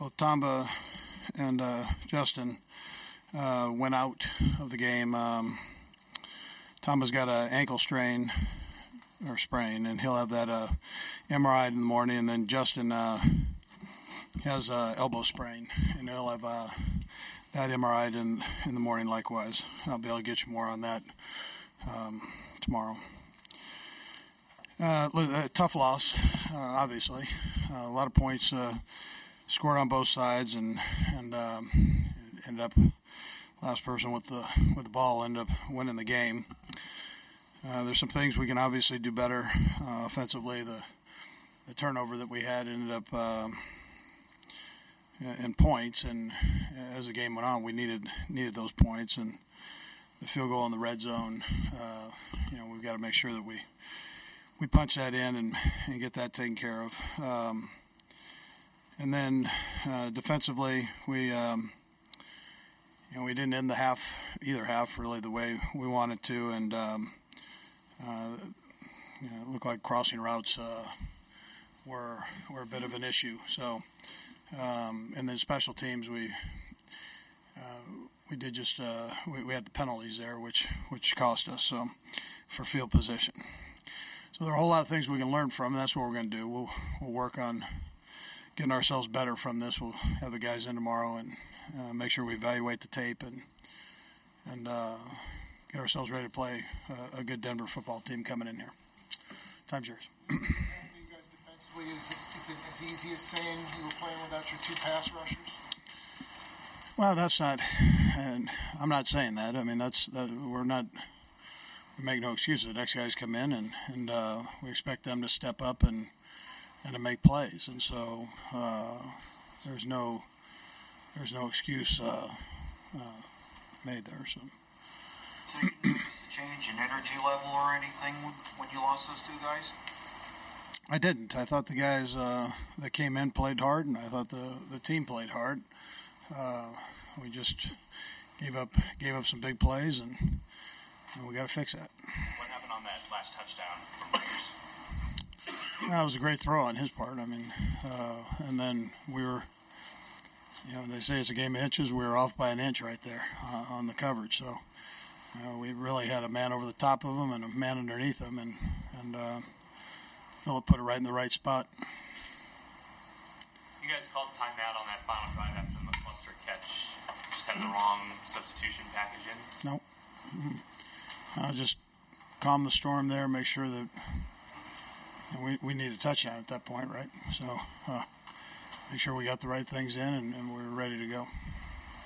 both Tamba and Justin went out of the game. Tamba's got an ankle strain or sprain, and he'll have that MRI in the morning. And then Justin has elbow sprain, and he'll have that MRI in the morning likewise. I'll be able to get you more on that tomorrow. Tough loss, obviously. A lot of points scored on both sides, and ended up last person with the ball ended up winning the game. There's some things we can obviously do better offensively. The turnover that we had ended up in points, and as the game went on, we needed those points, and the field goal in the red zone. We've got to make sure that we punch that in and get that taken care of. And then defensively, we didn't end either half really the way we wanted to, and it looked like crossing routes were a bit of an issue. So, and then special teams, we did just we had the penalties there, which cost us for field position. So there are a whole lot of things we can learn from, and that's what we're going to do. We'll work on getting ourselves better from this. We'll have the guys in tomorrow and make sure we evaluate the tape and get ourselves ready to play a good Denver football team coming in here. Time's yours. For you guys defensively, is it as easy as saying you were playing without your two pass rushers? Well, that's not, and I'm not saying that. I mean, we're not. We make no excuses. The next guys come in, and we expect them to step up and to make plays. And so there's no excuse made there. So you didn't notice a change in energy level or anything when you lost those two guys? I didn't. I thought the guys that came in played hard, and I thought the team played hard. We just gave up some big plays, and we got to fix that. What happened on that last touchdown? That was a great throw on his part. I mean, and then we were, they say it's a game of inches. We were off by an inch right there on the coverage. So, we really had a man over the top of him and a man underneath him, and Phillip put it right in the right spot. You guys called timeout on that final drive after the McCluster catch. Just had the wrong substitution package in? Nope. Just calm the storm there, make sure that we need a touchdown at that point, right? So make sure we got the right things in and we're ready to go.